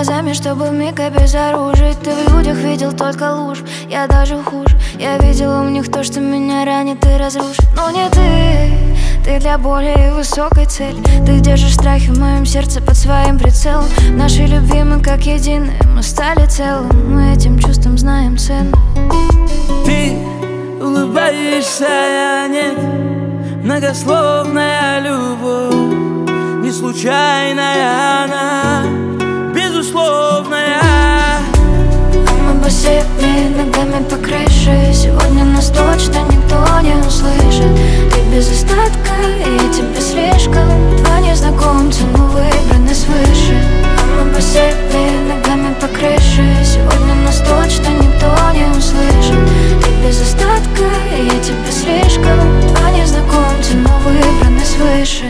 глазами, чтобы вмиг обезоружить. Ты в людях видел только ложь, я даже хуже. Я видела в них то, что меня ранит и разрушит. Но не ты для более высокой цели. Ты держишь страхи в моем сердце под своим прицелом. В нашей любви мы как единые, мы стали целым. Мы этим чувством знаем цену. Ты улыбаешься, я нет. Многословная любовь, не случайная она, безусловная. Мы босыми ногами по крыше. Сегодня нас точно никто не услышит. Ты без остатка, и я тебе слишком. Два незнакомца, но выбраны свыше. Мы босыми ногами по крыше. Сегодня нас точно никто не услышит. Ты без остатка, и я тебе слишком. Два незнакомца, но выбраны свыше.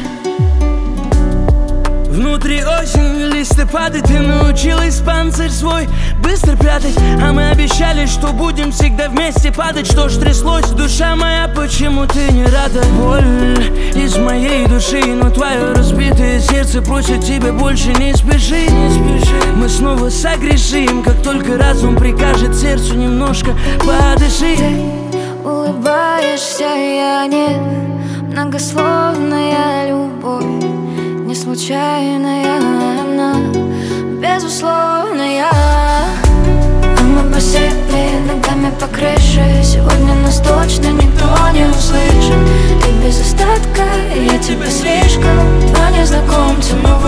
Внутри осень, листы падают. Ты научилась панцирь свой быстро прятать. А мы обещали, что будем всегда вместе падать. Что ж тряслось, душа моя, почему ты не рада? Боль из моей души, но твое разбитое сердце просит тебя больше не спеши, не спеши. Мы снова согрешим, как только разум прикажет сердцу немножко подыши. Ты улыбаешься, я нет. Многословная любовь, не случайная она, безусловная. Мы босыми ногами по крыше. Сегодня нас точно никто не услышит. Ты без остатка, и я тебе слишком. Два незнакомца, но